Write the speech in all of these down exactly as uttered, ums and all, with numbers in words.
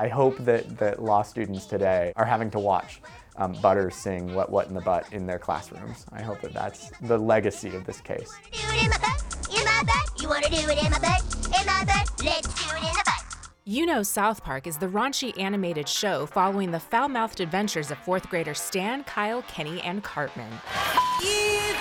I hope that, that law students today are having to watch um, Butters sing What What in the Butt in their classrooms. I hope that that's the legacy of this case. You wanna do it in my butt, in my butt, let's do it in the butt. You know South Park is the raunchy animated show following the foul-mouthed adventures of fourth graders Stan, Kyle, Kenny, and Cartman. Yeah,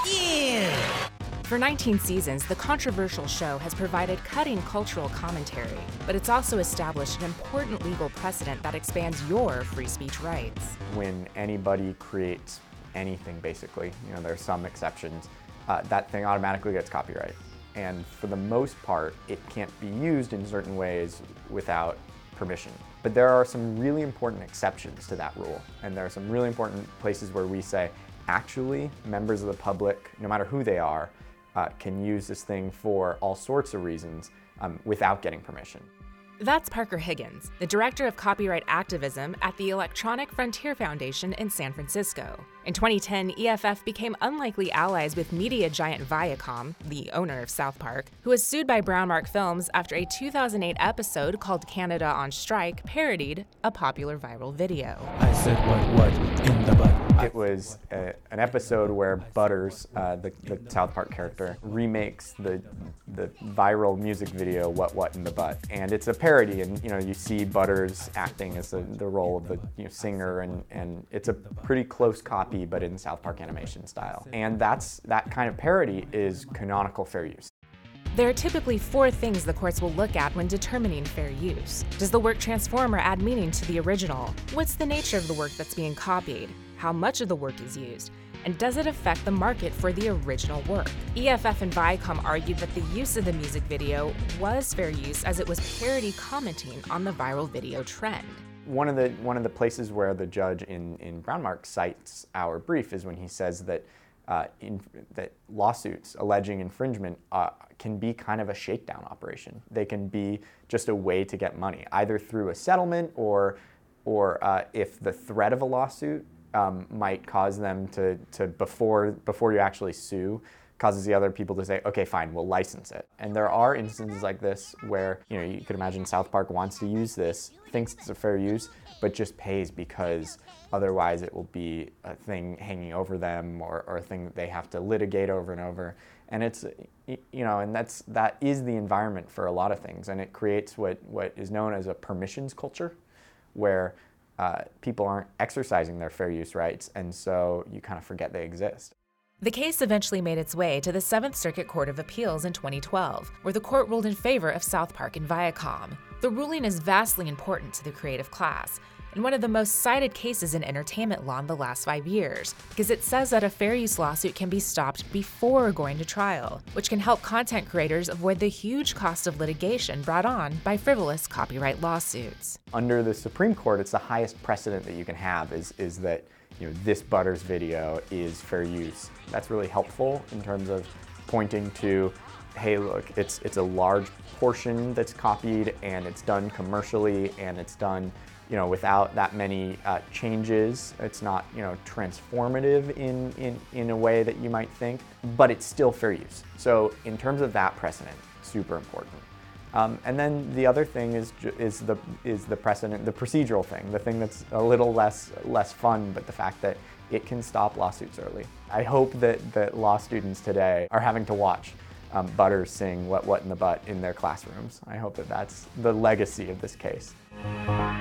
yeah. For nineteen seasons, the controversial show has provided cutting cultural commentary, but it's also established an important legal precedent that expands your free speech rights. When anybody creates anything, basically, you know, there are some exceptions, uh, that thing automatically gets copyright. And for the most part, it can't be used in certain ways without permission. But there are some really important exceptions to that rule, and there are some really important places where we say, actually, members of the public, no matter who they are, Uh, can use this thing for all sorts of reasons um, without getting permission. That's Parker Higgins, the director of copyright activism at the Electronic Frontier Foundation in San Francisco. In twenty ten, E F F became unlikely allies with media giant Viacom, the owner of South Park, who was sued by Brownmark Films after a two thousand eight episode called Canada on Strike parodied a popular viral video. I said what what in the butt. It was a, an episode where Butters, uh, the, the South Park character, remakes the the viral music video "What What in the Butt," and it's a parody. And you know, you see Butters acting as the, the role of the you know, singer, and and it's a pretty close copy, but in South Park animation style. And that's that kind of parody is canonical fair use. There are typically four things the courts will look at when determining fair use. Does the work transform or add meaning to the original? What's the nature of the work that's being copied? How much of the work is used? And does it affect the market for the original work? E F F and Viacom argued that the use of the music video was fair use as it was parody commenting on the viral video trend. One of the one of the places where the judge in, in Brownmark cites our brief is when he says that uh, in, that lawsuits alleging infringement uh, can be kind of a shakedown operation. They can be just a way to get money, either through a settlement or or uh, if the threat of a lawsuit um, might cause them to, to before before you actually sue, causes the other people to say, okay, fine, we'll license it. And there are instances like this where, you know, you could imagine South Park wants to use this, thinks it's a fair use, but just pays because otherwise it will be a thing hanging over them or, or a thing that they have to litigate over and over. And it's, you know, and that's, that is the environment for a lot of things. And it creates what, what is known as a permissions culture, where uh, people aren't exercising their fair use rights, and so you kind of forget they exist. The case eventually made its way to the Seventh Circuit Court of Appeals in twenty twelve, where the court ruled in favor of South Park and Viacom. The ruling is vastly important to the creative class, and one of the most cited cases in entertainment law in the last five years, because it says that a fair use lawsuit can be stopped before going to trial, which can help content creators avoid the huge cost of litigation brought on by frivolous copyright lawsuits. Under the Supreme Court, it's the highest precedent that you can have is, is that you know, this Butters video is fair use. That's really helpful in terms of pointing to, hey, look, it's it's a large portion that's copied, and it's done commercially, and it's done, you know, without that many uh, changes. It's not, you know, transformative in, in in a way that you might think, but it's still fair use. So in terms of that precedent, super important. Um, and then the other thing is is the is the precedent, the procedural thing, the thing that's a little less less fun, but the fact that it can stop lawsuits early. I hope that that law students today are having to watch um, Butters sing "What What in the Butt" in their classrooms. I hope that that's the legacy of this case.